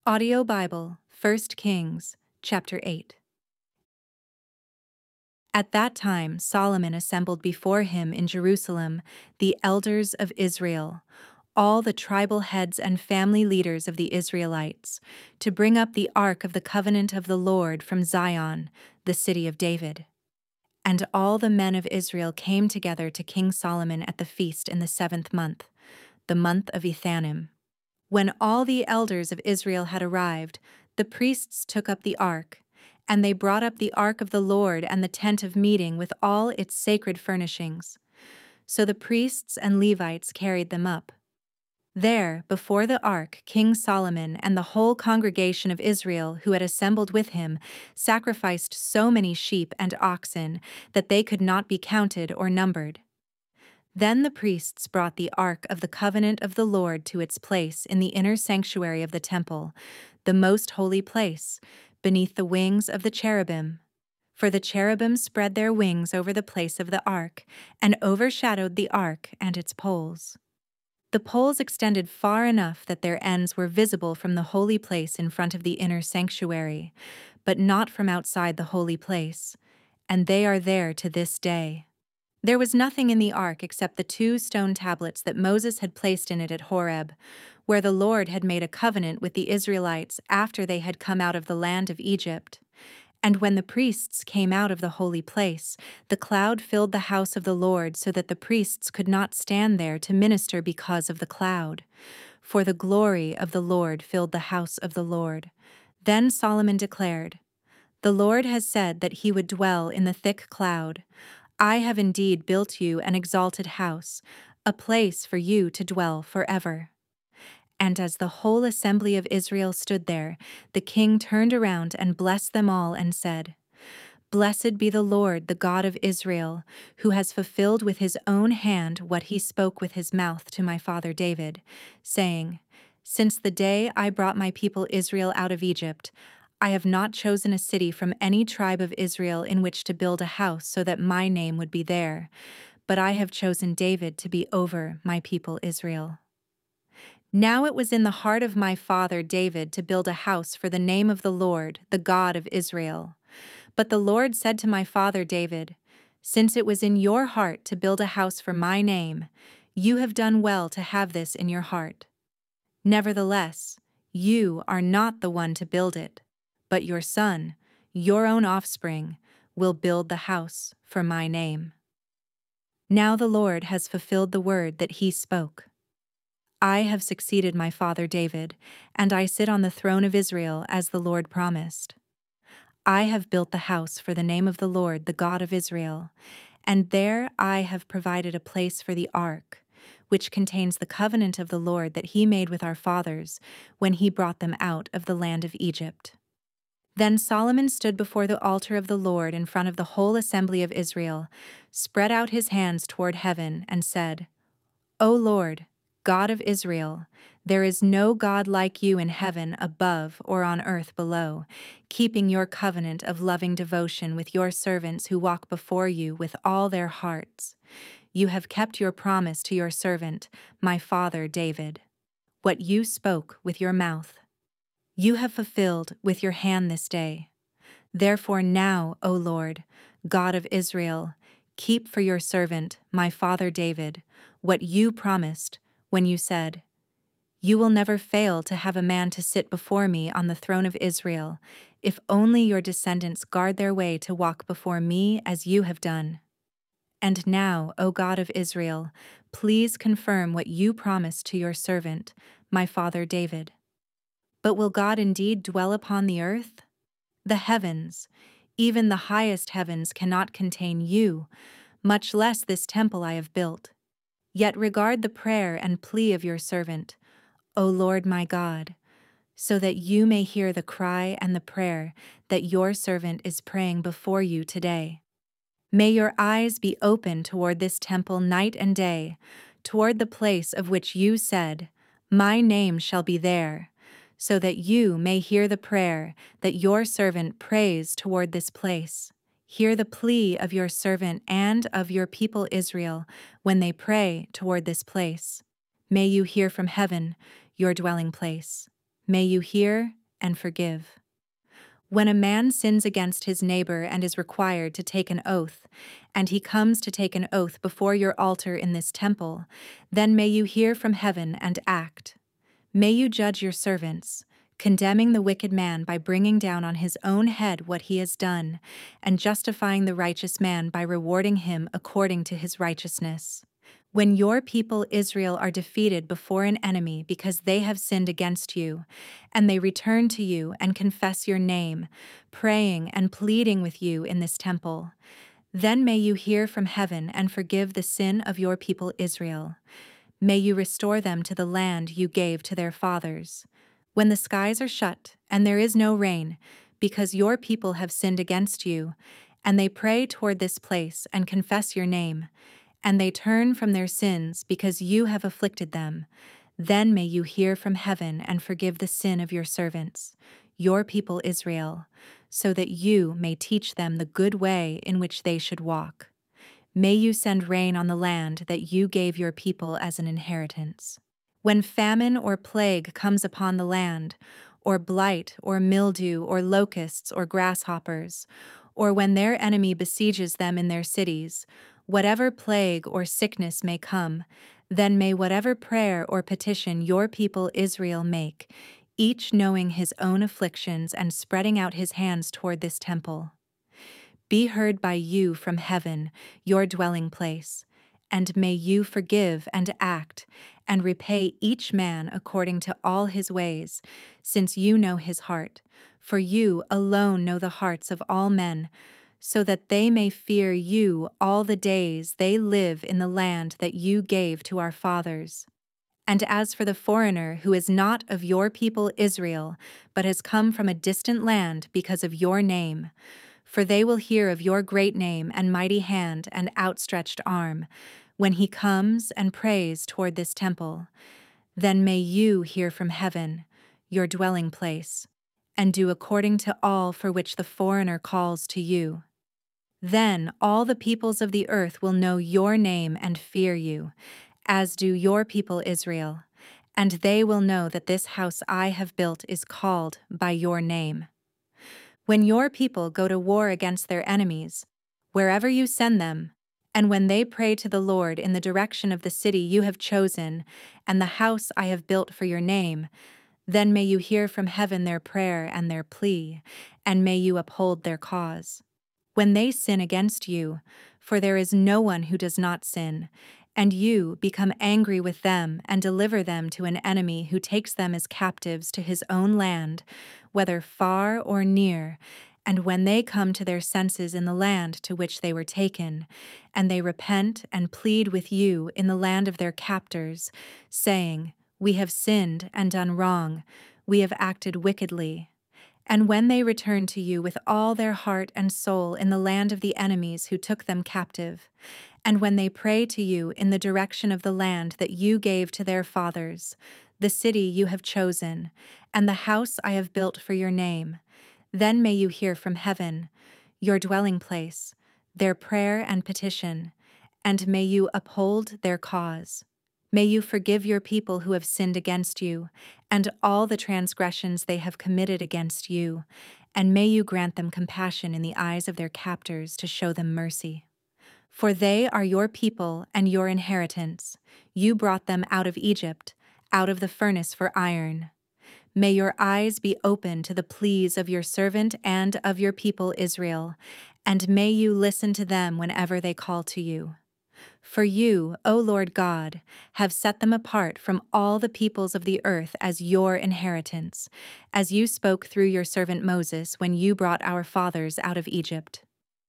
Audio Bible, 1 Kings, chapter 8. At that time Solomon assembled before him in Jerusalem the elders of Israel, all the tribal heads and family leaders of the Israelites, to bring up the ark of the covenant of the Lord from Zion, the city of David. And all the men of Israel came together to King Solomon at the feast in the 7th month, the month of Ethanim. When all the elders of Israel had arrived, the priests took up the ark, and they brought up the ark of the Lord and the tent of meeting with all its sacred furnishings. So the priests and Levites carried them up. There, before the ark, King Solomon and the whole congregation of Israel who had assembled with him sacrificed so many sheep and oxen that they could not be counted or numbered. Then the priests brought the ark of the covenant of the Lord to its place in the inner sanctuary of the temple, the most holy place, beneath the wings of the cherubim. For the cherubim spread their wings over the place of the ark, and overshadowed the ark and its poles. The poles extended far enough that their ends were visible from the holy place in front of the inner sanctuary, but not from outside the holy place, and they are there to this day. There was nothing in the ark except the 2 stone tablets that Moses had placed in it at Horeb, where the Lord had made a covenant with the Israelites after they had come out of the land of Egypt. And when the priests came out of the holy place, the cloud filled the house of the Lord so that the priests could not stand there to minister because of the cloud. For the glory of the Lord filled the house of the Lord. Then Solomon declared, "The Lord has said that he would dwell in the thick cloud. I have indeed built you an exalted house, a place for you to dwell forever." And as the whole assembly of Israel stood there, the king turned around and blessed them all and said, "Blessed be the Lord, the God of Israel, who has fulfilled with his own hand what he spoke with his mouth to my father David, saying, 'Since the day I brought my people Israel out of Egypt, I have not chosen a city from any tribe of Israel in which to build a house so that my name would be there, but I have chosen David to be over my people Israel.' Now it was in the heart of my father David to build a house for the name of the Lord, the God of Israel. But the Lord said to my father David, 'Since it was in your heart to build a house for my name, you have done well to have this in your heart. Nevertheless, you are not the one to build it, but your son, your own offspring, will build the house for my name.' Now the Lord has fulfilled the word that he spoke. I have succeeded my father David, and I sit on the throne of Israel as the Lord promised. I have built the house for the name of the Lord, the God of Israel, and there I have provided a place for the ark, which contains the covenant of the Lord that he made with our fathers when he brought them out of the land of Egypt." Then Solomon stood before the altar of the Lord in front of the whole assembly of Israel, spread out his hands toward heaven, and said, "O Lord, God of Israel, there is no God like you in heaven above or on earth below, keeping your covenant of loving devotion with your servants who walk before you with all their hearts. You have kept your promise to your servant, my father David. What you spoke with your mouth, you have fulfilled with your hand this day. Therefore now, O Lord, God of Israel, keep for your servant, my father David, what you promised when you said, 'You will never fail to have a man to sit before me on the throne of Israel, if only your descendants guard their way to walk before me as you have done.' And now, O God of Israel, please confirm what you promised to your servant, my father David. But will God indeed dwell upon the earth? The heavens, even the highest heavens, cannot contain you, much less this temple I have built. Yet regard the prayer and plea of your servant, O Lord my God, so that you may hear the cry and the prayer that your servant is praying before you today. May your eyes be open toward this temple night and day, toward the place of which you said, 'My name shall be there,' so that you may hear the prayer that your servant prays toward this place. Hear the plea of your servant and of your people Israel when they pray toward this place. May you hear from heaven, your dwelling place. May you hear and forgive. When a man sins against his neighbor and is required to take an oath, and he comes to take an oath before your altar in this temple, then may you hear from heaven and act. May you judge your servants, condemning the wicked man by bringing down on his own head what he has done, and justifying the righteous man by rewarding him according to his righteousness. When your people Israel are defeated before an enemy because they have sinned against you, and they return to you and confess your name, praying and pleading with you in this temple, then may you hear from heaven and forgive the sin of your people Israel. May you restore them to the land you gave to their fathers. When the skies are shut and there is no rain, because your people have sinned against you, and they pray toward this place and confess your name, and they turn from their sins because you have afflicted them, then may you hear from heaven and forgive the sin of your servants, your people Israel, so that you may teach them the good way in which they should walk. May you send rain on the land that you gave your people as an inheritance. When famine or plague comes upon the land, or blight or mildew or locusts or grasshoppers, or when their enemy besieges them in their cities, whatever plague or sickness may come, then may whatever prayer or petition your people Israel make, each knowing his own afflictions and spreading out his hands toward this temple, be heard by you from heaven, your dwelling place, and may you forgive and act, and repay each man according to all his ways, since you know his heart, for you alone know the hearts of all men, so that they may fear you all the days they live in the land that you gave to our fathers. And as for the foreigner who is not of your people Israel, but has come from a distant land because of your name, for they will hear of your great name and mighty hand and outstretched arm, when he comes and prays toward this temple, then may you hear from heaven, your dwelling place, and do according to all for which the foreigner calls to you. Then all the peoples of the earth will know your name and fear you, as do your people Israel, and they will know that this house I have built is called by your name. When your people go to war against their enemies, wherever you send them, and when they pray to the Lord in the direction of the city you have chosen and the house I have built for your name, then may you hear from heaven their prayer and their plea, and may you uphold their cause. When they sin against you, for there is no one who does not sin, and you become angry with them and deliver them to an enemy who takes them as captives to his own land, whether far or near, and when they come to their senses in the land to which they were taken, and they repent and plead with you in the land of their captors, saying, "We have sinned and done wrong, we have acted wickedly," and when they return to you with all their heart and soul in the land of the enemies who took them captive, and when they pray to you in the direction of the land that you gave to their fathers, the city you have chosen, and the house I have built for your name, then may you hear from heaven, your dwelling place, their prayer and petition, and may you uphold their cause. May you forgive your people who have sinned against you, and all the transgressions they have committed against you, and may you grant them compassion in the eyes of their captors to show them mercy. For they are your people and your inheritance. You brought them out of Egypt, out of the furnace for iron. May your eyes be open to the pleas of your servant and of your people Israel, and may you listen to them whenever they call to you. For you, O Lord God, have set them apart from all the peoples of the earth as your inheritance, as you spoke through your servant Moses when you brought our fathers out of Egypt.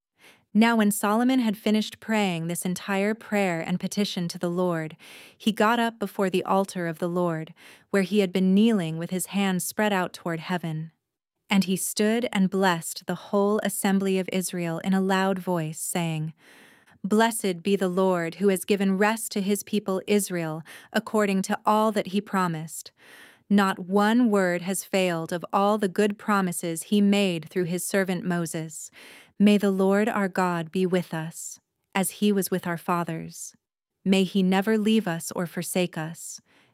Now when Solomon had finished praying this entire prayer and petition to the Lord, he got up before the altar of the Lord, where he had been kneeling with his hands spread out toward heaven. And he stood and blessed the whole assembly of Israel in a loud voice, saying, "Blessed be the Lord, who has given rest to his people Israel, according to all that he promised. Not one word has failed of all the good promises he made through his servant Moses. May the Lord our God be with us, as he was with our fathers. May he never leave us or forsake us.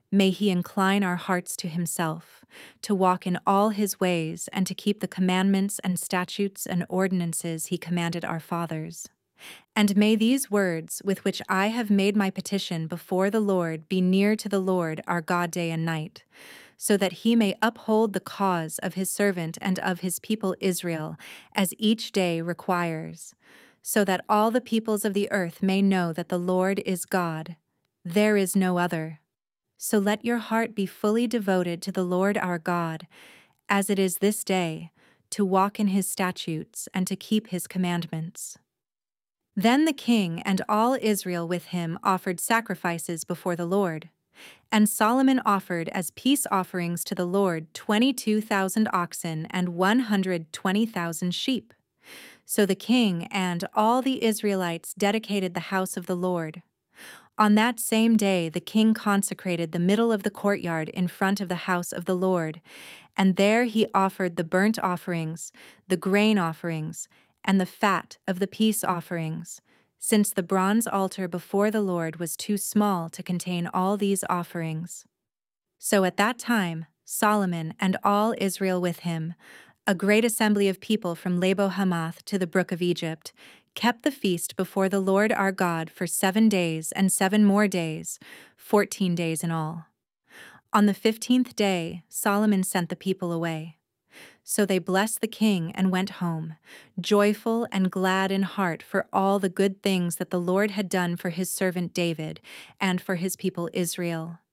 May he incline our hearts to himself, to walk in all his ways and to keep the commandments and statutes and ordinances he commanded our fathers. And may these words with which I have made my petition before the Lord be near to the Lord our God day and night, so that he may uphold the cause of his servant and of his people Israel, as each day requires, so that all the peoples of the earth may know that the Lord is God. There is no other. So let your heart be fully devoted to the Lord our God, as it is this day, to walk in his statutes and to keep his commandments. Then the king and all Israel with him offered sacrifices before the Lord. And Solomon offered as peace offerings to the Lord 22,000 oxen and 120,000 sheep. So the king and all the Israelites dedicated the house of the Lord. On that same day the king consecrated the middle of the courtyard in front of the house of the Lord, and there he offered the burnt offerings, the grain offerings, and the fat of the peace offerings, since the bronze altar before the Lord was too small to contain all these offerings. So at that time Solomon and all Israel with him, a great assembly of people from Labo Hamath to the brook of Egypt, kept the feast before the Lord our God for 7 days and 7 more days, 14 days in all. On the 15th day Solomon sent the people away. So they blessed the king and went home, joyful and glad in heart for all the good things that the Lord had done for his servant David and for his people Israel.